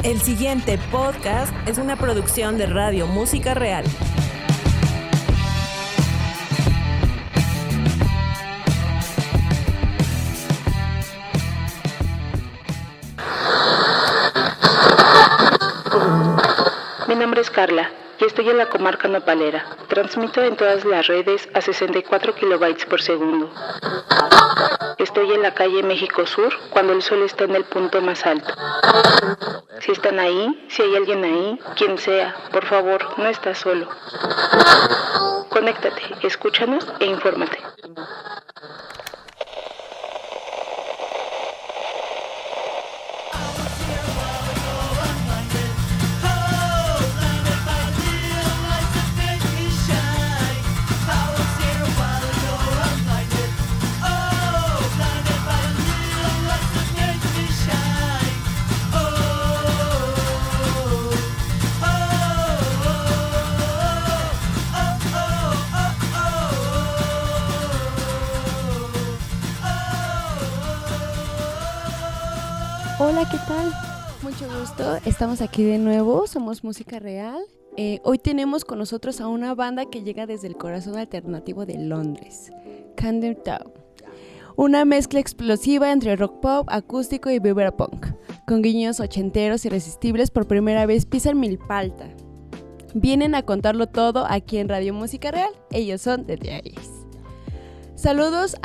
El siguiente podcast es una producción de Radio Música Real. Mi nombre es Carla y estoy en la comarca nopalera. Transmito en todas las redes a 64 kilobytes por segundo. Estoy en la calle México Sur cuando el sol está en el punto más alto. Si están ahí, si hay alguien ahí, quien sea, por favor, no estás solo. Conéctate, escúchanos e infórmate. Hola, ¿qué tal? Mucho gusto, estamos aquí de nuevo, somos Música Real. Hoy tenemos con nosotros a una banda que llega desde el corazón alternativo de Londres, Camden Town. Una mezcla explosiva entre rock pop, acústico y vibra punk, con guiños ochenteros irresistibles. Por primera vez pisan Milpalta. Vienen a contarlo todo aquí en Radio Música Real, ellos son The Diaries. Saludos,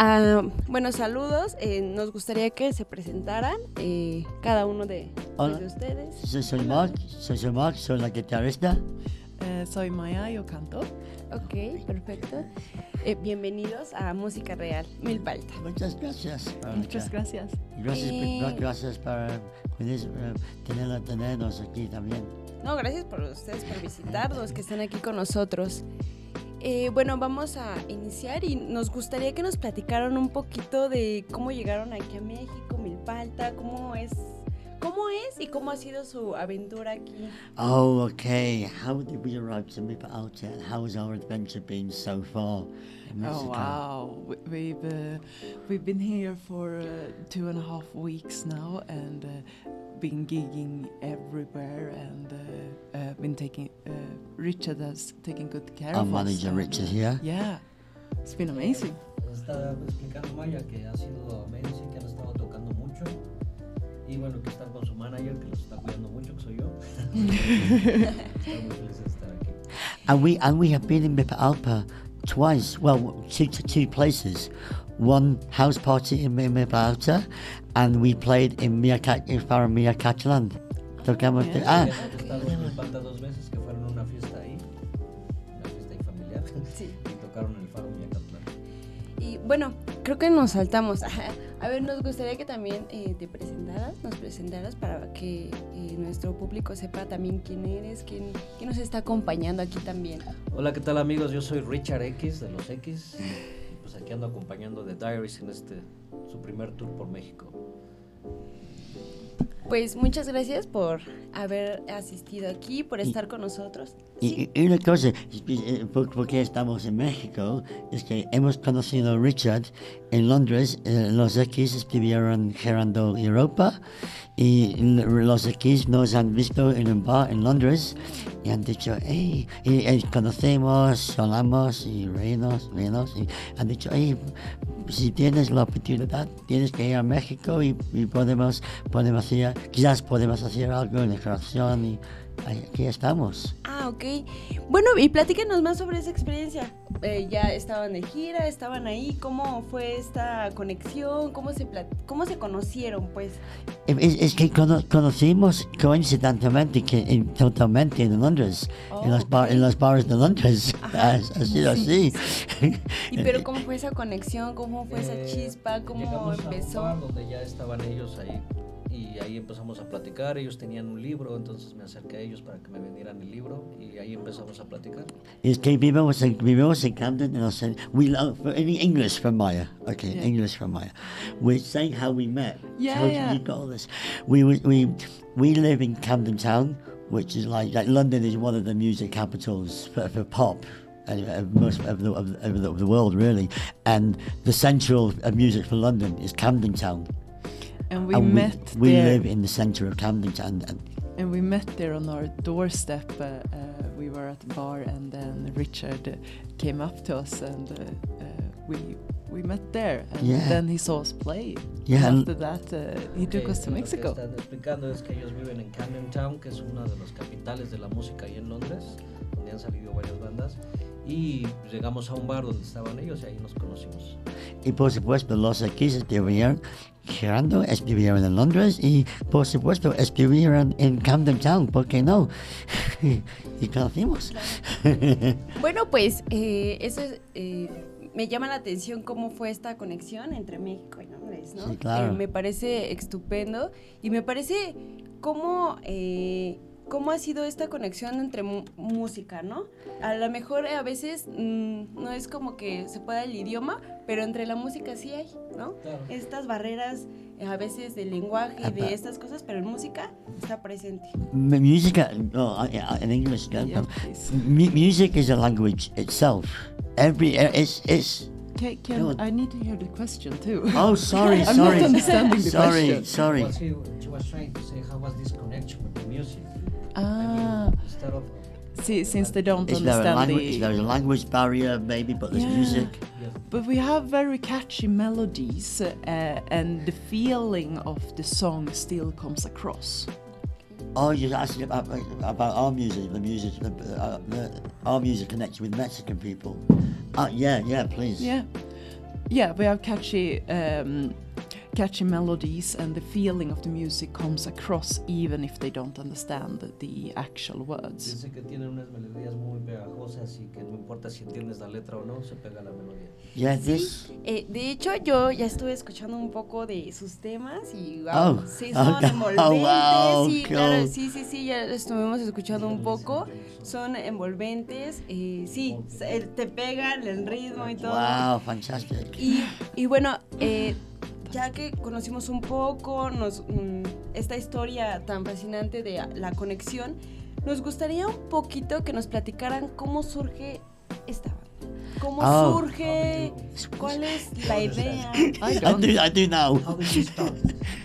nos gustaría que se presentaran cada uno de ustedes. Soy Mark, soy la guitarrista. Soy Maya, yo canto. Ok, perfecto. Bienvenidos a Música Real, Milpalta. Muchas gracias. Muchas gracias. Gracias por tenernos aquí también. No, gracias por ustedes por visitarnos, que están aquí con nosotros. Vamos a iniciar y nos gustaría que nos platicaran un poquito de cómo llegaron aquí a México, Milpalta, cómo es y cómo ha sido su aventura aquí. Oh, okay. How did we arrive to Milpalta and how has our adventure been so far in Mexico? Oh wow, we've been here for 2.5 weeks now and been gigging everywhere and been taking Richard has taken good care Our of us. Our manager Richard here. Yeah, it's been amazing. Está explicando Maya que ha sido amazing, que han estado tocando mucho y bueno, que están con su manager que los está cuidando mucho, que soy yo. Estamos muy felices de estar aquí. And we have been in Milpalta twice. Well, two places. One house party in Milpalta, and we played in Faro Miacatlán. Tocamos He estado en Milpalta 2 veces, que fueron a una fiesta ahí familiar, Sí. y tocaron en el Faro Miacatlán. Y bueno, creo que nos saltamos. A ver, nos gustaría que también nos presentaras para que nuestro público sepa también quién eres, quién nos está acompañando aquí también. Hola, ¿qué tal amigos? Yo soy Richard X de los X. Pues aquí ando acompañando The Diaries en su primer tour por México. Pues muchas gracias por haber asistido aquí, por estar con nosotros. Y una cosa, porque estamos en México, es que hemos conocido a Richard en Londres. Los X estuvieron girando Europa y los X nos han visto en un bar en Londres y han dicho, hey, y conocemos, hablamos y reímos y han dicho, hey, si tienes la oportunidad, tienes que ir a México y podemos hacer algo en la creación y aquí estamos. Ah, ok. Bueno, y platíquenos más sobre esa experiencia. Ya estaban de gira, estaban ahí. ¿Cómo fue esta conexión? ¿Cómo se conocieron, pues? Es que conocimos coincidentemente totalmente en Londres, en los bares de Londres. Ha sido así. ¿Y pero cómo fue esa conexión? ¿Cómo fue esa chispa? ¿Cómo llegamos empezó? a un bar donde ya estaban ellos ahí y ahí empezamos a platicar. Ellos tenían un libro, entonces me acerqué a ellos para que me vendieran el libro y ahí empezamos a platicar. Es que vivimos en Camden, and in English from Maya. Okay, yeah. English from Maya. We're saying how we met. How did you got all this? We live in Camden Town, which is like London is one of the music capitals for pop. Most of the world, really, and the central of music for London is Camden Town. And we met we there. live in the centre of Camden Town. and we met there on our doorstep. We were at the bar, and then Richard came up to us, and we met there, and Yeah. then he saw us play. Yeah, And and- after that, he took us to Lo que Mexico. están explicando es que ellos viven en Camden Town, que es una de las capitales de la música ahí en Londres, donde han salido varias bandas. Y llegamos a un bar donde estaban ellos y ahí nos conocimos. Y por supuesto, los X estuvieron girando, estuvieron en Londres y por supuesto estuvieron en Camden Town, ¿por qué no? Y conocimos. Bueno, pues eso es, me llama la atención cómo fue esta conexión entre México y Londres, ¿no? Sí, claro. Me parece estupendo y me parece cómo ha sido esta conexión entre música, ¿no? A lo mejor a veces no es como que se pueda el idioma, pero entre la música sí hay, ¿no? Claro. Estas barreras a veces del lenguaje y de estas cosas, pero en música está presente. Music, in English, Yeah, please. music is a language itself. It's Can I need to hear the question too? oh, sorry, I'm sorry. not understanding the sorry, question. sorry. What she was trying to say, how was this connection with the music? Ah, Instead of see, since they don't Is there, a understand language, is there the... a language barrier maybe, but there's Yeah. music? But we have very catchy melodies, and the feeling of the song still comes across. Oh, you're asking about our music, our music connection with Mexican people. Yeah, please. Yeah, we have catchy melodies, and the feeling of the music comes across even if they don't understand the actual words. Dice que tienen unas melodías muy pegajosas y que no importa si entiendes la letra o no, se pega la melodía. Yeah, this. De hecho, yo ya estuve escuchando un poco de sus temas y wow, Oh, sí son okay. envolventes, Oh, wow, sí, cool. claro, sí, ya estuvimos escuchando un poco, son envolventes, sí, te pegan el ritmo y todo. Wow, fantastic. Y bueno, ya que conocimos un poco esta historia tan fascinante de la conexión, nos gustaría un poquito que nos platicaran cómo surge esta banda. ¿Cómo surge? ¿Cuál es la idea? I do now. How did you start?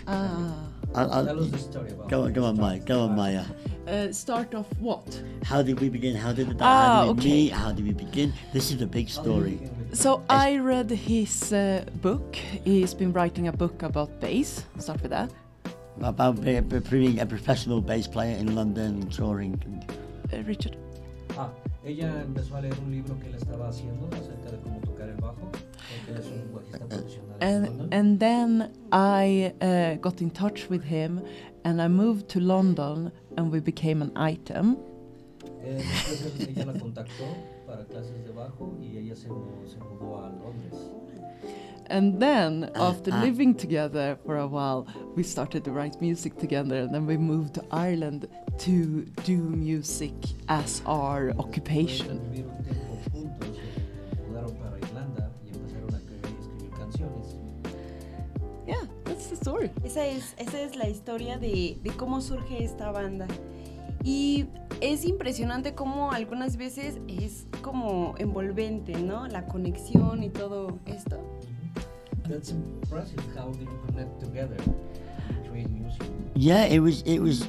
Tell us the story about Go on, Maya. Go on, Maya. Start off what? How did we begin? How did we okay. meet? How did we begin? This is a big story. So I read his book. He's been writing a book about bass. Start with that. About being a professional bass player in London, touring. Richard. Ella empezó a leer un libro que él estaba haciendo acerca de cómo tocar el bajo, porque él es un bajista profesional en London. And then I got in touch with him, and I moved to London, and we became an item. Después ella la contactó para clases de bajo y ella se mudó a Londres. And then, after living together for a while, we started to write music together, and then we moved to Ireland to do music as our occupation. Vivieron un tiempo juntos, se mudaron para Irlanda y empezaron a escribir canciones. Yeah, that's the story. Esa es la historia de cómo surge esta banda. Y es impresionante cómo algunas veces es como envolvente, ¿no? La conexión y todo esto. That's impressive. How did you connect together to create music? Yeah, it was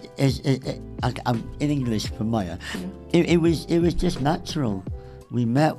in English for Maya. It was just natural. We met.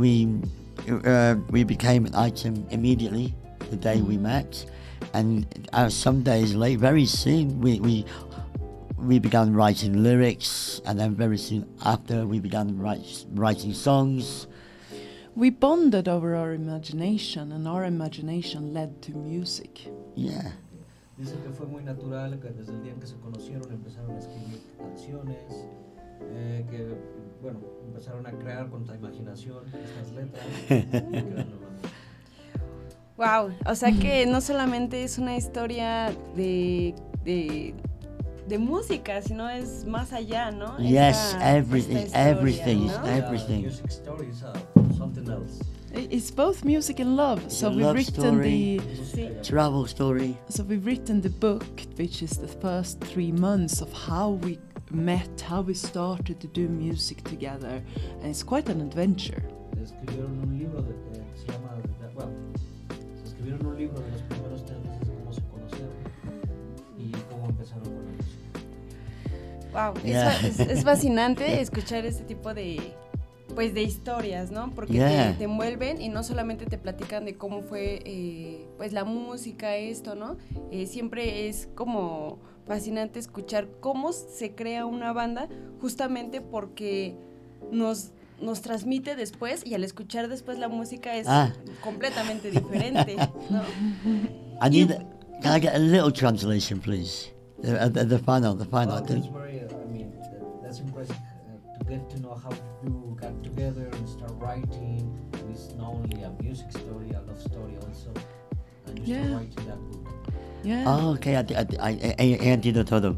We became an item immediately the day we met, and some days late, very soon we began writing lyrics, and then very soon after we began writing songs. We bonded over our imagination, and our imagination led to music. Yeah. Dice que fue muy natural, que desde el día en que se conocieron empezaron a escribir canciones, que bueno, empezaron a crear con tu imaginación estas letras. Y creando la música. Wow, o sea que no solamente es una historia de música, sino es más allá, ¿no? Yes, everything, esta historia, everything, ¿no? everything. Music stories are something else. It's both music and love. It's So a we've love written story. Sí. Travel story. So we've written the book, which is the first 3 months of how we met, how we started to do music together, and it's quite an adventure. Escribieron un libro que se llama, bueno, se escribieron un libro de los primeros 3 meses de cómo se conocieron y cómo empezaron con la música. Wow, Yeah. es fascinante escuchar este tipo de, pues, de historias, ¿no? Porque Yeah. te envuelven y no solamente te platican de cómo fue, pues, la música, esto, ¿no? Siempre es como fascinante escuchar cómo se crea una banda, justamente porque nos transmite después, y al escuchar después la música es completamente diferente, ¿no? I need. Can I get a little translation, please? The final. Well, that's very, that's impressive to get to know how you got together and start writing. It's not only a music story, a love story also. And you start writing that book. Yeah. Oh, okay. I entiendo todo.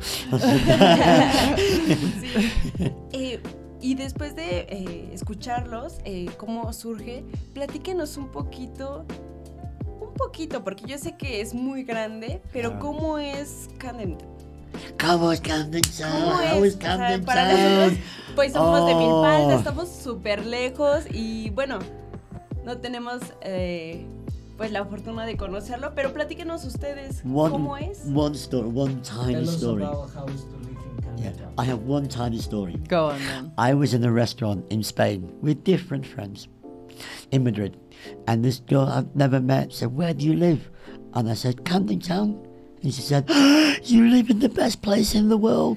Y después de escucharlos, cómo surge, platíquenos un poquito, porque yo sé que es muy grande, pero ¿cómo es Camden? ¿Cómo es Camden Town? ¿Cómo es? Para nosotros, pues somos de Milpalta, estamos súper lejos y bueno, no tenemos pues la fortuna de conocerlo, pero platíquenos ustedes cómo es. One tiny Tell us story. about how it's to live in Camden Yeah, Town. I have one tiny story. Go on then. I was in a restaurant in Spain with different friends in Madrid, and this girl I've never met said, "Where do you live?" And I said, "Camden Town." And she said, "You live in the best place in the world."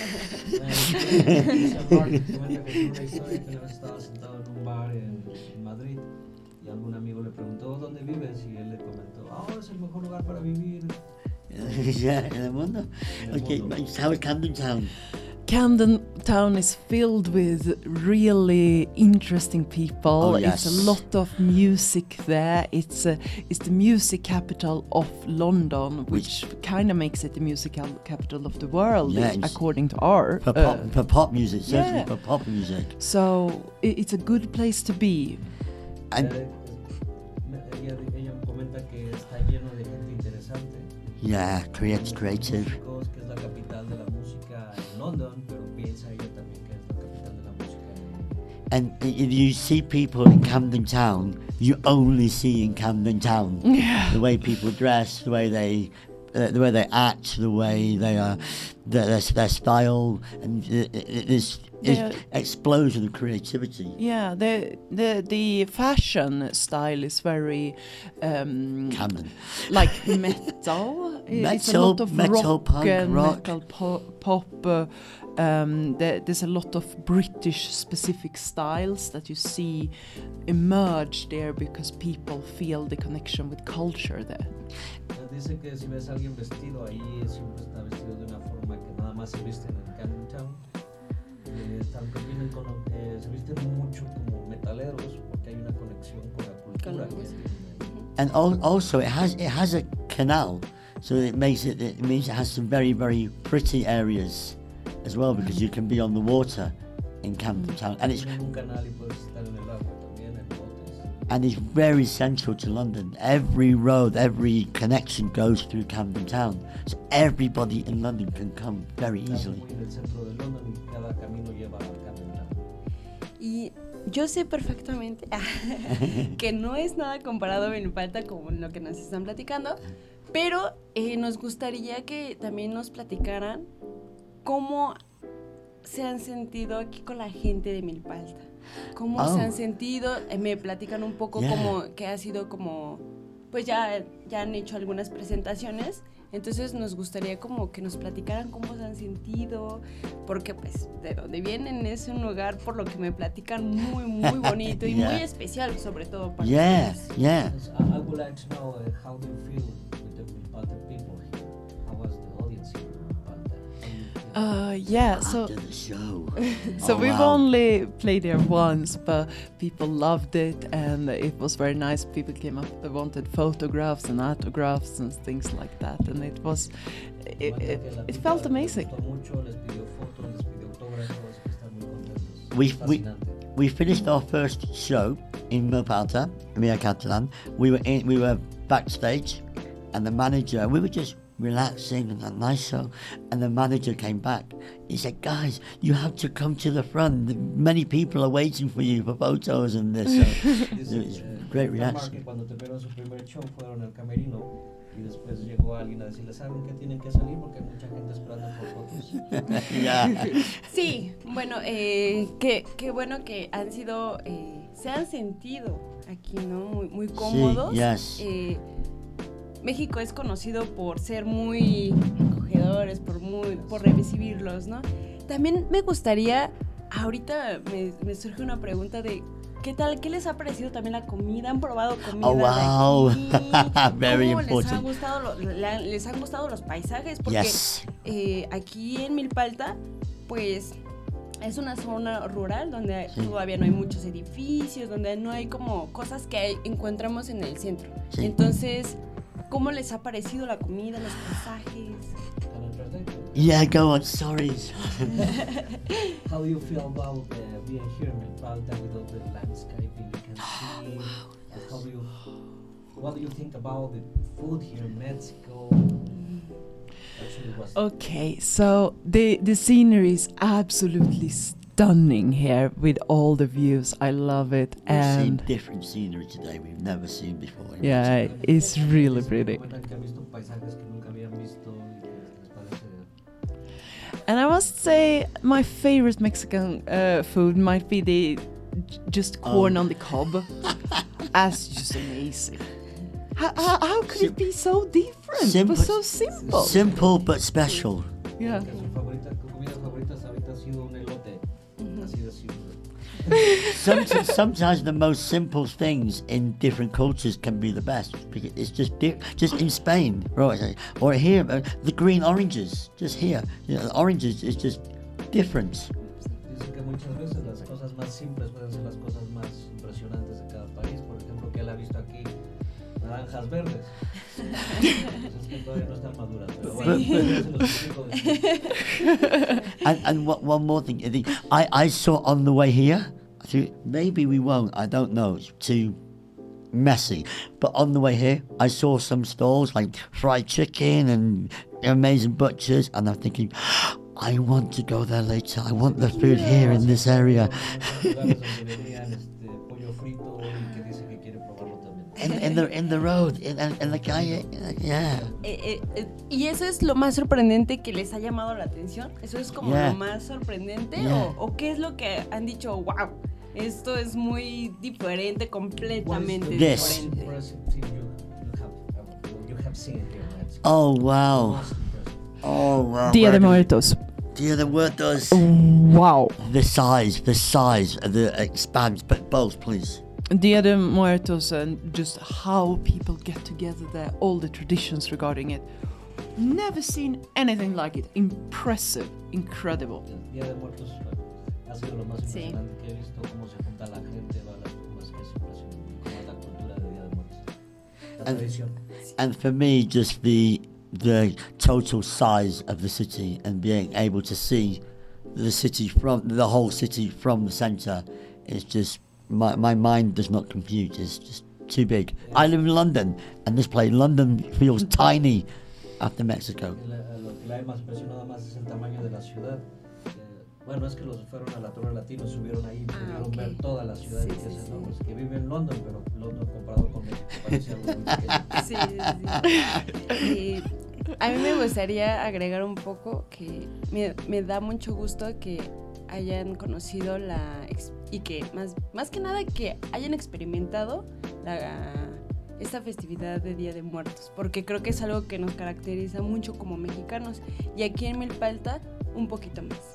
Dice Mark, comenta que es una historia que una vez estaba sentado en un bar en Madrid y algún amigo le preguntó ¿dónde vives? Y él le comentó, es el mejor lugar para vivir. Yeah, in the mundo. Okay, how is Camden Town? Camden Town is filled with really interesting people. Oh, yes. It's a lot of music there. It's the music capital of London, which kind of makes it the music capital of the world, Yes. according to our. For pop music, certainly yeah. for pop music. So it's a good place to be. And Ella comenta que está lleno de gente interesante. yeah, creative. Músicos, que es la capital de la música en London, pero piensa ella también que es la capital de la música en And if you see people in Camden Town, you only see in Camden Town. Yeah. The way people dress, the way they act, the way they are, their style, and this explosion of creativity. Yeah, the fashion style is very Camden. like metal. It's a lot of metal, rock punk, and rock. metal pop. There's a lot of British specific styles that you see emerge there because people feel the connection with culture there. Dice que si ves a alguien vestido ahí, siempre está vestido de una forma que nada más se visten en Camden Town. Se visten mucho como metaleros porque hay una conexión con la cultura. And also it has a canal, so it means it has some very, very pretty areas as well, because you can be on the water in Camden Town, and it's Tienen un canal y puedes estar en el agua también, en botes. and it's very central to London. Every road, every connection goes through Camden Town, so everybody in London can come very Está easily. muy en el centro de London y cada camino lleva a Camden Town. Y yo sé perfectamente que no es nada comparado a Milpalta con lo que nos están platicando, pero nos gustaría que también nos platicaran cómo se han sentido aquí con la gente de Milpalta. ¿Cómo se han sentido? Me platican un poco como que ha sido como, pues ya han hecho algunas presentaciones, entonces nos gustaría como que nos platicaran cómo se han sentido, porque pues de donde vienen es un lugar, por lo que me platican, muy, muy bonito y muy especial, sobre todo para ustedes. I would like to know how do you feel with the Milpalta people here? How was the audience here in Milpalta? So After the show. So Oh, we've wow. only played there once, but people loved it and it was very nice. People came up, they wanted photographs and autographs and things like that, and it was, it felt amazing. We finished our first show in Milpalta, Via Catalan. We were backstage, and the manager, we were just relaxing and a nice show, and the manager came back. He said, "Guys, you have to come to the front. Many people are waiting for you for photos and this." So it was great reaction. Cuando terminaron su primer show fueron al camerino y después llegó alguien a decirles, ¿saben que tienen que salir? Porque hay mucha gente esperando por fotos. Yeah. Sí, bueno, qué bueno que han sido, se han sentido aquí, ¿no? Muy cómodos. Yes. México es conocido por ser muy acogedores, por recibirlos, ¿no? También me gustaría, ahorita me surge una pregunta de ¿qué tal? ¿Qué les ha parecido también la comida? ¿Han probado comida Oh, wow. de aquí? Very ¿Cómo important. les han gustado los paisajes? Porque Yes. aquí en Milpalta, pues es una zona rural donde todavía no hay muchos edificios, donde no hay como cosas que encontramos en el centro. Sí. Entonces, ¿cómo les ha parecido la comida, los paisajes? Yeah, go on, sorry. How do you feel about being here in Milpalta with all the landscaping you can see? What do you think about the food here in Mexico? Actually, what's Okay, so the scenery is absolutely stunning here with all the views. I love it, We've seen and different scenery today we've never seen before. in yeah, Mexico. it's really pretty. Comentan que han visto paisajes que nunca habían visto y que les parece. And I must say, my favorite Mexican food might be the just corn on the cob. That's just amazing. How could it be so different, Simple. but so simple? Simple but special. Yeah. Que su comida favorita hasta ahorita ha sido un elote. Así de simple. Sometimes the most simple things in different cultures can be the best because it's just in Spain, right? Or here, the green oranges, just here. You know, the oranges is just different. Dicen que muchas veces las cosas más simples pueden ser las cosas más impresionantes de cada país. Por ejemplo, que él ha visto aquí naranjas verdes. Es que todavía no están maduras, pero bueno, ya se los explico después. And one more thing, I saw on the way here. I think maybe we won't. I don't know. It's too messy. But on the way here, I saw some stalls like fried chicken and amazing butchers, and I'm thinking, I want to go there later. I want the food here in this area. Lugares donde vendían pollo frito y que dice que quiere probarlo también. In the road, in the calle, yeah. ¿Y eso es lo más sorprendente que les ha llamado la atención? ¿Eso es como Yeah. lo más sorprendente? Yeah. ¿O qué es lo que han dicho, wow, esto es muy diferente, completamente This. diferente? Impressive thing you have seen here in Mexico. Oh wow, Most impressive. oh wow. Dia de Where do- Muertos. Dia de Muertos. Wow. The size, the expanse, but both, please. Dia de Muertos and just how people get together there, all the traditions regarding it. Never seen anything like it. Impressive, incredible. El Día de Muertos ha sido lo más Sí. impresionante que he visto, cómo se junta la gente, va a las tumbas, que es impresionante, cómo es la cultura de Día de Muertos. La tradición. And for me, just the total size of the city and being able to see the whole city from the center is just my mind does not compute. It's just too big. I live in London, and London feels tiny after Mexico. Lo que la ha más impresionado más es el tamaño de la ciudad. Bueno, es que los fueron a la Torre Latino, subieron ahí, pudieron ok. ver toda la ciudad Sí, y que sí, es sí. enorme. Que vive en London, pero London comparado con México parece algo muy pequeño. Sí, sí. A mí me gustaría agregar un poco que me da mucho gusto que hayan conocido y que más que nada que hayan experimentado esta festividad de Día de Muertos, porque creo que es algo que nos caracteriza mucho como mexicanos y aquí en Milpalta un poquito más.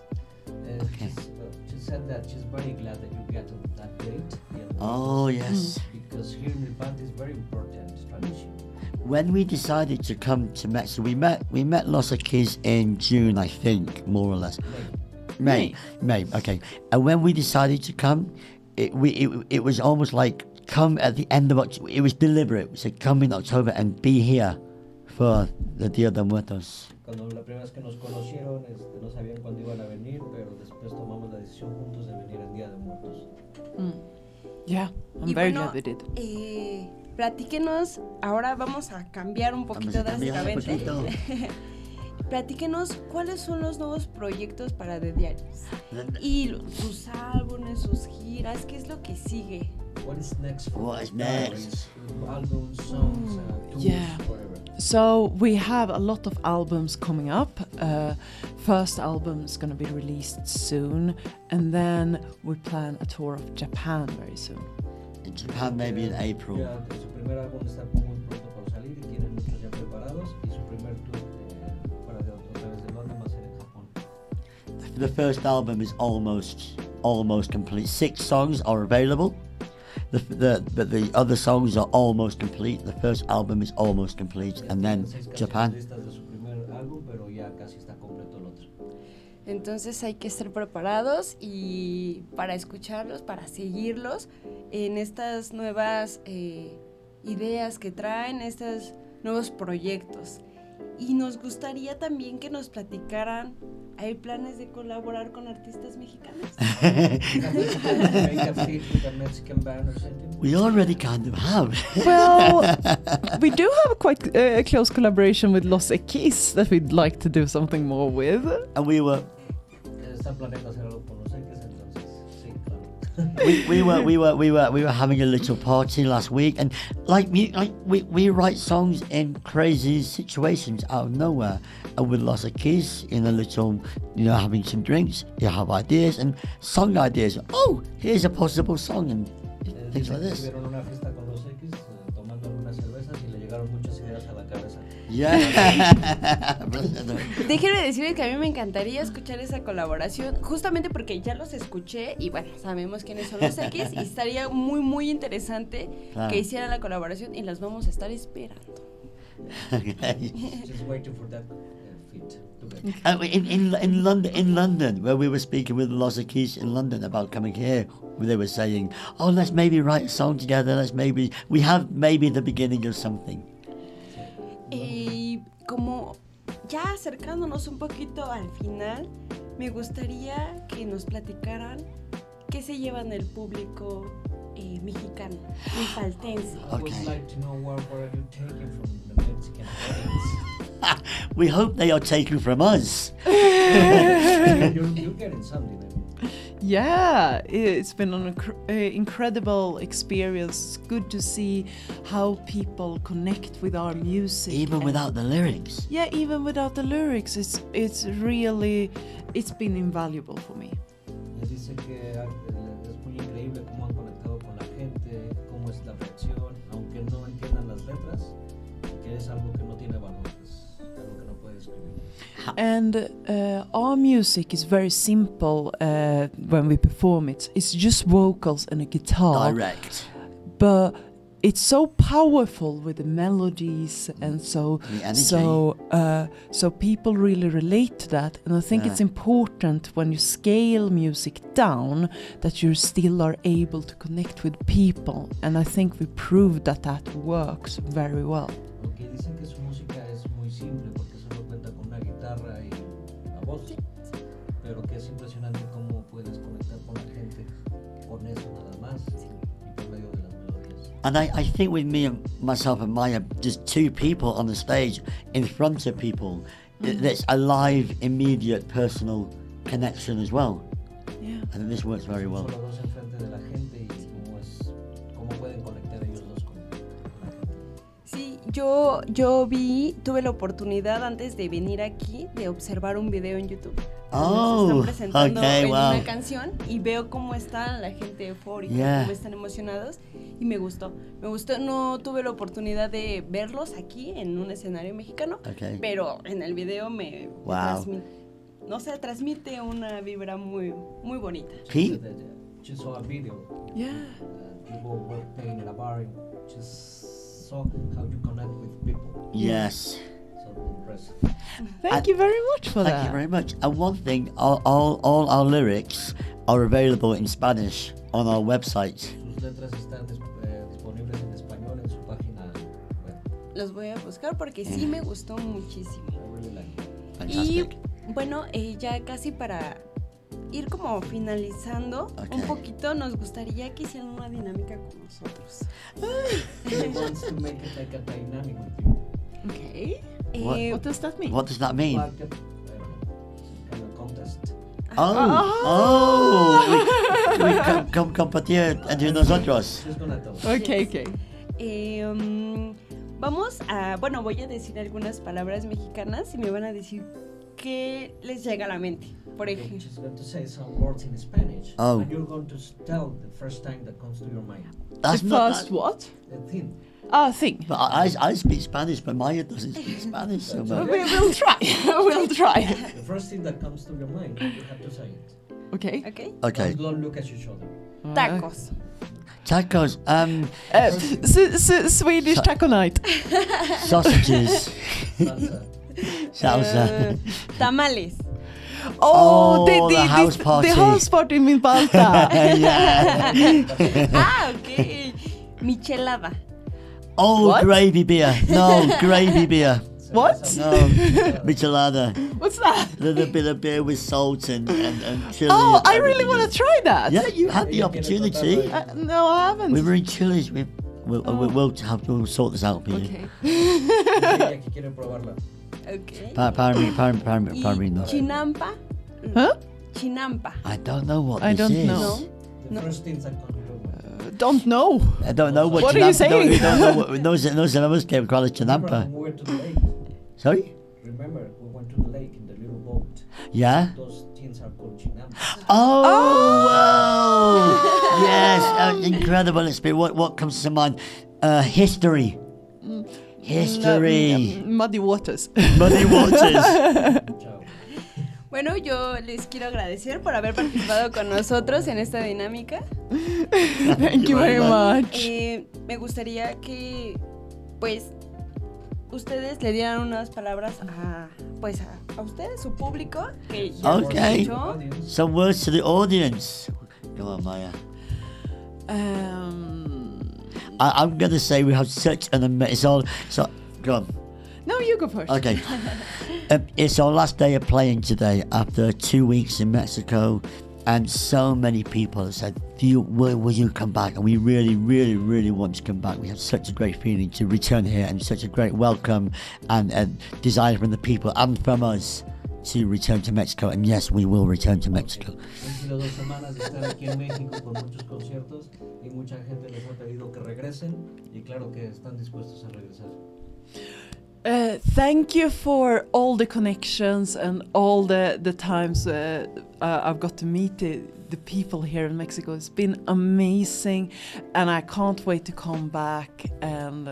She said that she's very glad that you get on that date. Día de Oh Muertos, yes. Because here in Milpalta is very important tradition. When we decided to come to Mexico, we met Los Aquis in June, I think, more or less. May. Okay. And when we decided to come, it was almost like come at the end of October. It was deliberate. We said come in October and be here for the Dia de Muertos. Cuando la primera vez que nos conocieron, no sabían cuándo iban a venir, pero después tomamos la decisión juntos de venir el Día de Muertos. Yeah, I'm Y very bueno, glad they did. Platíquenos, ahora vamos a cambiar un poquito Vamos a cambiar un drásticamente. Platíquenos cuáles son los nuevos proyectos para The Diaries y sus álbumes, sus giras, qué es lo que sigue. What is next for What is Diaries? next? Albums, songs, tours, Yeah. whatever. So we have a lot of albums coming up. First album is going to be released soon, and then we plan a tour of Japan very soon. In Japan, maybe in April. Ya, su primer álbum está muy pronto por salir y tienen muchos ya preparados y su primer tour fuera de otra vez de Londres va a ser en Japón. The first album is almost complete. 6 songs are available. But the other songs are almost complete. The first album is almost complete, and then Japan. Listas de su primer álbum, pero ya casi está completo el otro. Entonces hay que estar preparados y para escucharlos, para seguirlos en estas nuevas ideas que traen, estos nuevos proyectos. Y nos gustaría también que nos platicaran, ¿hay planes de colaborar con artistas mexicanos? Make a feat with a Mexican band or something? We already kind of have. Well, we do have quite a close collaboration with Los Equis that we'd like to do something more with. And we were Están planeando hacer algo con los X, entonces sí, claro. we were having a little party last week, and we write songs in crazy situations out of nowhere. And with Los Equis, in a little, having some drinks, you have ideas and song ideas. Oh, here's a possible song and things like this. Tuvieron una fiesta con los X, tomando algunas cervezas y le llegaron muchas ideas a la cabeza. Yeah. Déjenme decirles que a mí me encantaría escuchar esa colaboración, justamente porque ya los escuché y bueno, sabemos quiénes son los X y estaría muy, muy interesante que hicieran la colaboración y las vamos a estar esperando. Okay. Just waiting for that feat to get. In London, where we were speaking with Los Equis in London about coming here, they were saying, "Oh, let's maybe write a song together. We have maybe the beginning of something." Y como ya acercándonos un poquito al final, me gustaría que nos platicaran qué se llevan el público mexicano, mixaltense. I would like to know where are you taking from the Mexican audience? We hope they are taken from us. You're getting something. Yeah, it's been an incredible experience. Good to see how people connect with our music. Even without the lyrics. Yeah, even without the lyrics, it's been invaluable for me. Dice que es muy increíble cómo han conectado con la gente, cómo es la reacción, aunque no entiendan las letras, que es algo que no tiene valor, es algo que no puede escribir. And our music is very simple when we perform it. It's just vocals and a guitar. Direct. But it's so powerful with the melodies and so people really relate to that. And I think it's important when you scale music down that you still are able to connect with people. And I think we proved that works very well. Aunque dicen que su música es muy simple porque solo cuenta con una guitarra y la voz, pero que es impresionante cómo puedes conectar con la gente con eso nada más y por medio de las melodías. And I think with myself and Maya, just 2 people on the stage in front of people, that's a live, immediate, personal connection as well. Yeah. I think this works very well. Solo dos enfrente de la gente y cómo pueden conectar ellos dos con la gente. Sí, yo tuve la oportunidad antes de venir aquí de observar un video en YouTube. Oh, se están presentando en wow. una canción y veo cómo está la gente eufórica, cómo están emocionados y me gustó. No tuve la oportunidad de verlos aquí en un escenario mexicano, pero en el video me transmite una vibra muy, muy bonita. Pete? Just saw a video. Yeah. People were playing in a bar and just saw how you connect with people. Yes. So impressive. Thank you very much for that. Thank you very much. And one thing, all our lyrics are available in Spanish on our website. Sus letras están disponibles en español en su página web. Los voy a buscar porque sí me gustó muchísimo. I really like it. Fantastic. Y bueno, ya casi para ir como finalizando un poquito, nos gustaría que hicieran una dinámica con nosotros. He wants to make it like a dynamic with you. Okay. What does that mean? What does that mean? Like a, I don't know, some kind of contest. We competir entre nosotros. She's gonna tell us. Okay. Vamos a, bueno, voy a decir algunas palabras mexicanas y me van a decir qué les llega a la mente. Por You're ejemplo, just going to say some words in Spanish, Oh. and you're going to tell the first thing that comes to your mind. That's The not first that, what? The thing. Thing. but I speak Spanish, but Maya doesn't speak Spanish. So much. We'll try. We'll try. The first thing that comes to your mind, you have to say it. Okay. ¿ok? Okay, Don't look at each other. Tacos. tacos, Swedish taco night. sausages, Salsa. salsa. Tamales. Oh, the house party. The house party in Balta. Yeah. Ah, ok. Michelada. Oh, What? gravy beer. No, gravy beer. What? No, michelada. What's that? A little bit of beer with salt and chili. Oh, and I really everything. want to try that. Yeah, you had the opportunity. No, I haven't. We were in Chili's. We'll sort this out for you. Okay. Ella que quiere probarla. Ok. Pardon me, Y no. chinampa. Huh? Chinampa. I don't know what I this don't is. know. The No. first things that come to your mind. Don't know. I don't know what. What are you chinampa- saying? We don't know what. No sabemos que cuál es Remember chinampa. when we went to the lake? Sorry? Remember, we went to the lake in the little boat. Yeah. Those things are called chinampas. Oh, wow. Yes, incredible experience. What comes to mind? History. History. Muddy waters. Muddy waters. Chao. Bueno, yo les quiero agradecer por haber participado con nosotros en esta dinámica. Thank you very much. Me gustaría que, pues, ustedes le dieran unas palabras a ustedes, su público, que ya los Okay. escuchó. Audience. Some words to the audience. Come on, Maya. I'm going to say we have such an amazing... So, go on. No, you go first. Okay. It's our last day of playing today after 2 weeks in Mexico, and so many people have said, will you come back? And we really, really, really want to come back. We have such a great feeling to return here, and such a great welcome and desire from the people and from us to return to Mexico. And yes, we will return to Mexico. Han sido 2 semanas de estar aquí en México con muchos conciertos y mucha gente les ha pedido que regresen y claro que están dispuestos a regresar. Thank you for all the connections and all the times I've got to meet the people here in Mexico. It's been amazing, and I can't wait to come back. And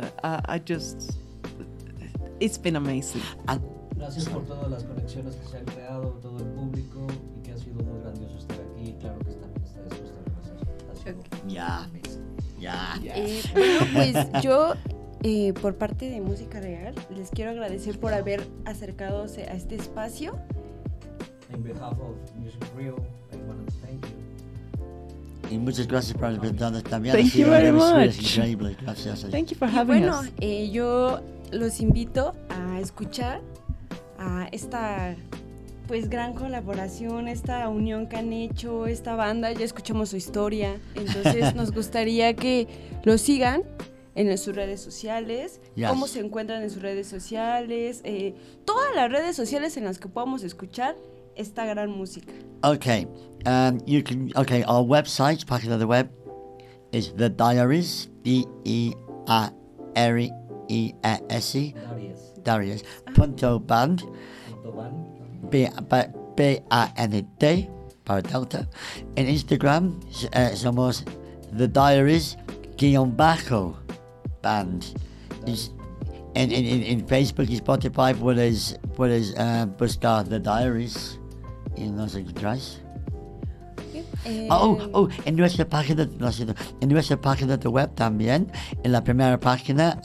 it's been amazing. Gracias por todas las conexiones que se han creado, todo el público y que ha sido muy grandioso estar aquí y claro que también está dispuesto a regresar. Ha sido Yeah. amazing. Yeah. Bueno, pues yo, por parte de Música Real, les quiero agradecer por haber acercado a este espacio. In behalf of Music Real, I want to thank you. Y muchas gracias por haber dado también. Thank you very much. Increíble. Gracias. Thank you for Y having bueno, us. yo los invito a escuchar a esta pues gran colaboración, esta unión que han hecho, esta banda. Ya escuchamos su historia, entonces nos gustaría que lo sigan en sus redes sociales, Yes. cómo se encuentran en sus redes sociales, todas las redes sociales en las que podamos escuchar esta gran música. Okay. Our website, página de web, is The Diaries, DEARIES, Darius. Darius.band, Van. B-A-N-D, para Delta. En Instagram somos The Diaries_band. En Facebook y Spotify puedes buscar The Diaries y nos encontráis. En nuestra página de web también, en la primera página,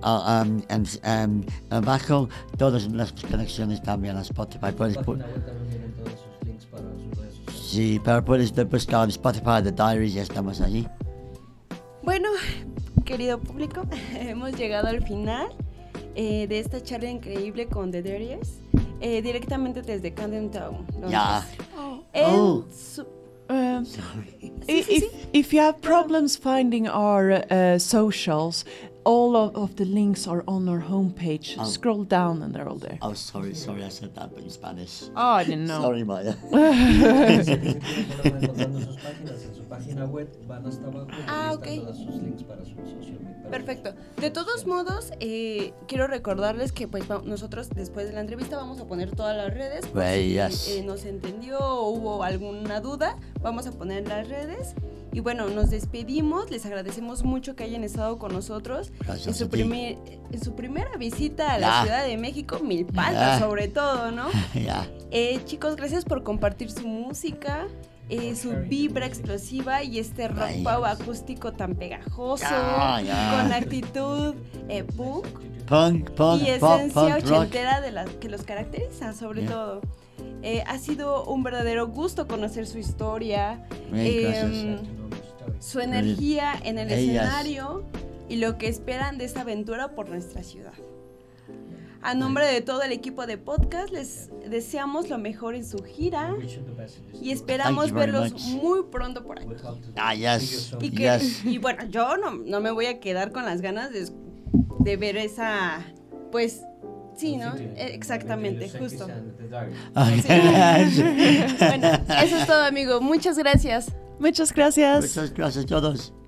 abajo, todas las conexiones también a Spotify. Puedes, Página web también vienen todos sus links para sus redes sociales. sí, pero puedes buscar en Spotify The Diaries, ya estamos allí. Bueno, querido público, hemos llegado al final de esta charla increíble con The Diaries, directamente desde Camden Town, Londres. Ya. En su- If you have problems finding our socials, all of the links are on our homepage. Oh. Scroll down and they're all there. Oh, sorry, I said that in Spanish. Oh, I didn't know. Sorry, Maya. Si tienen problema encontrando sus páginas en su página web, van hasta abajo y ahí ok. están todos sus links para su social media. Perfecto. De todos modos, quiero recordarles que pues nosotros después de la entrevista vamos a poner todas las redes. Por si, Yes. no se entendió o hubo alguna duda, vamos a poner las redes. Y bueno, nos despedimos. Les agradecemos mucho que hayan estado con nosotros Gracias en a ti. en su primera visita a la Ya. Ciudad de México, Milpalta Ya. sobre todo, ¿no? Ya. Chicos, gracias por compartir su música. Su vibra explosiva y este rock Ay. pop acústico tan pegajoso, Ya. con actitud punk Punk, y esencia pop, rock. ochentera de que los caracteriza, sobre Yeah. todo. Ha sido un verdadero gusto conocer su historia, Gracias. su energía en el Ellas. escenario y lo que esperan de esta aventura por nuestra ciudad. A nombre de todo el equipo de podcast, les deseamos lo mejor en su gira y esperamos Thank you very verlos much. muy pronto por aquí. Yes. Y, Yes. y bueno, yo no me voy a quedar con las ganas de ver esa, pues, sí, ¿no? Exactamente, justo. Sí. Bueno, eso es todo, amigo. Muchas gracias. Muchas gracias. Muchas gracias a todos.